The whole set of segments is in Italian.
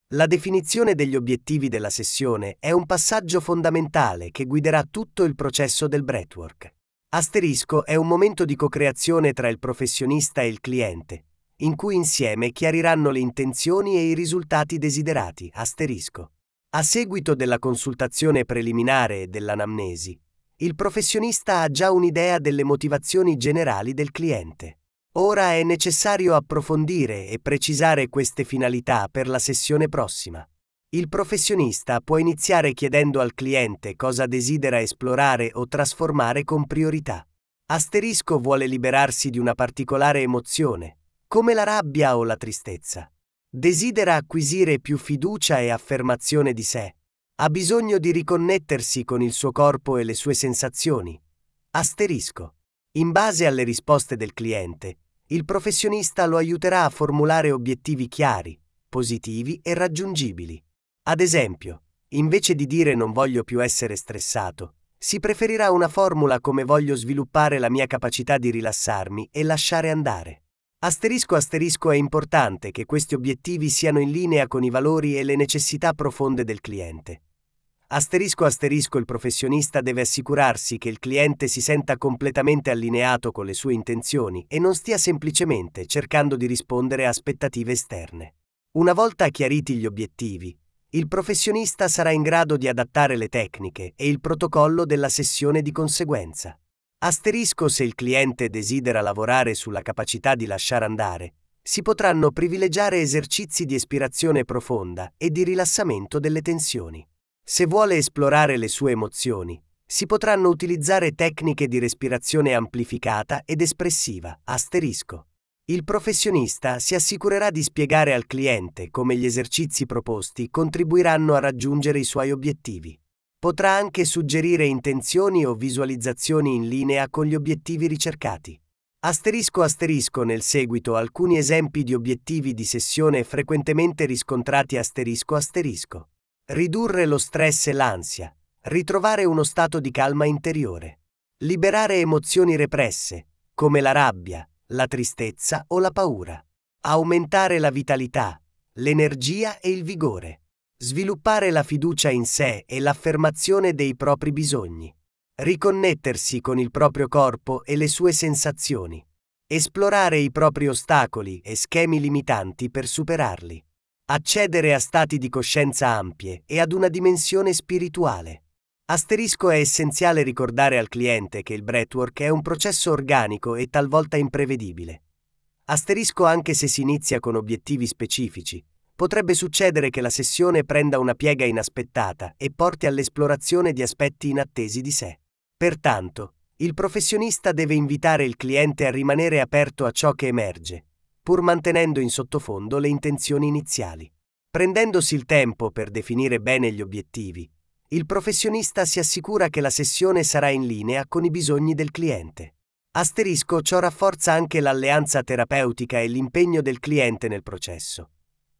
La definizione degli obiettivi della sessione è un passaggio fondamentale che guiderà tutto il processo del breathwork. Asterisco è un momento di co-creazione tra il professionista e il cliente, in cui insieme chiariranno le intenzioni e i risultati desiderati. Asterisco. A seguito della consultazione preliminare e dell'anamnesi, il professionista ha già un'idea delle motivazioni generali del cliente. Ora è necessario approfondire e precisare queste finalità per la sessione prossima. Il professionista può iniziare chiedendo al cliente cosa desidera esplorare o trasformare con priorità. Asterisco vuole liberarsi di una particolare emozione, come la rabbia o la tristezza. Desidera acquisire più fiducia e affermazione di sé. Ha bisogno di riconnettersi con il suo corpo e le sue sensazioni. Asterisco. In base alle risposte del cliente, il professionista lo aiuterà a formulare obiettivi chiari, positivi e raggiungibili. Ad esempio, invece di dire non voglio più essere stressato, si preferirà una formula come voglio sviluppare la mia capacità di rilassarmi e lasciare andare. Asterisco è importante che questi obiettivi siano in linea con i valori e le necessità profonde del cliente. Asterisco il professionista deve assicurarsi che il cliente si senta completamente allineato con le sue intenzioni e non stia semplicemente cercando di rispondere a aspettative esterne. Una volta chiariti gli obiettivi, il professionista sarà in grado di adattare le tecniche e il protocollo della sessione di conseguenza. Asterisco se il cliente desidera lavorare sulla capacità di lasciare andare, si potranno privilegiare esercizi di espirazione profonda e di rilassamento delle tensioni. Se vuole esplorare le sue emozioni, si potranno utilizzare tecniche di respirazione amplificata ed espressiva. Asterisco. Il professionista si assicurerà di spiegare al cliente come gli esercizi proposti contribuiranno a raggiungere i suoi obiettivi. Potrà anche suggerire intenzioni o visualizzazioni in linea con gli obiettivi ricercati. Asterisco nel seguito alcuni esempi di obiettivi di sessione frequentemente riscontrati. Asterisco. Ridurre lo stress e l'ansia, ritrovare uno stato di calma interiore, liberare emozioni represse, come la rabbia, la tristezza o la paura, aumentare la vitalità, l'energia e il vigore, sviluppare la fiducia in sé e l'affermazione dei propri bisogni, riconnettersi con il proprio corpo e le sue sensazioni, esplorare i propri ostacoli e schemi limitanti per superarli. Accedere a stati di coscienza ampie e ad una dimensione spirituale. È essenziale ricordare al cliente che il breathwork è un processo organico e talvolta imprevedibile. Anche se si inizia con obiettivi specifici, potrebbe succedere che la sessione prenda una piega inaspettata e porti all'esplorazione di aspetti inattesi di sé. Pertanto, il professionista deve invitare il cliente a rimanere aperto a ciò che emerge, pur mantenendo in sottofondo le intenzioni iniziali. Prendendosi il tempo per definire bene gli obiettivi, il professionista si assicura che la sessione sarà in linea con i bisogni del cliente. Ciò rafforza anche l'alleanza terapeutica e l'impegno del cliente nel processo.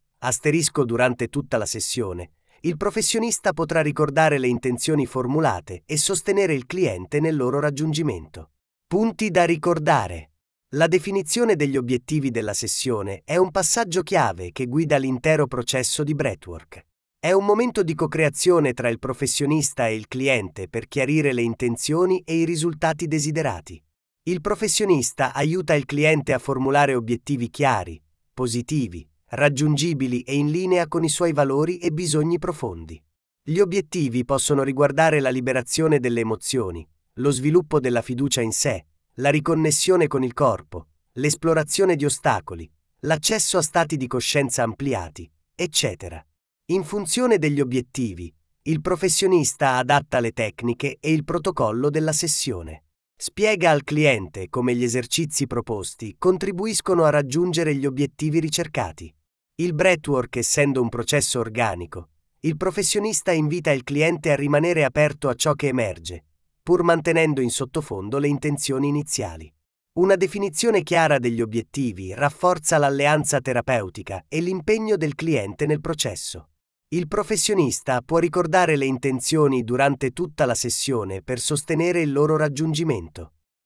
Durante tutta la sessione, il professionista potrà ricordare le intenzioni formulate e sostenere il cliente nel loro raggiungimento. Punti da ricordare. La definizione degli obiettivi della sessione è un passaggio chiave che guida l'intero processo di breathwork. È un momento di co-creazione tra il professionista e il cliente per chiarire le intenzioni e i risultati desiderati. Il professionista aiuta il cliente a formulare obiettivi chiari, positivi, raggiungibili e in linea con i suoi valori e bisogni profondi. Gli obiettivi possono riguardare la liberazione delle emozioni, lo sviluppo della fiducia in sé, la riconnessione con il corpo, l'esplorazione di ostacoli, l'accesso a stati di coscienza ampliati, eccetera. In funzione degli obiettivi, il professionista adatta le tecniche e il protocollo della sessione. Spiega al cliente come gli esercizi proposti contribuiscono a raggiungere gli obiettivi ricercati. Il breathwork essendo un processo organico, il professionista invita il cliente a rimanere aperto a ciò che emerge, pur mantenendo in sottofondo le intenzioni iniziali. Una definizione chiara degli obiettivi rafforza l'alleanza terapeutica e l'impegno del cliente nel processo. Il professionista può ricordare le intenzioni durante tutta la sessione per sostenere il loro raggiungimento.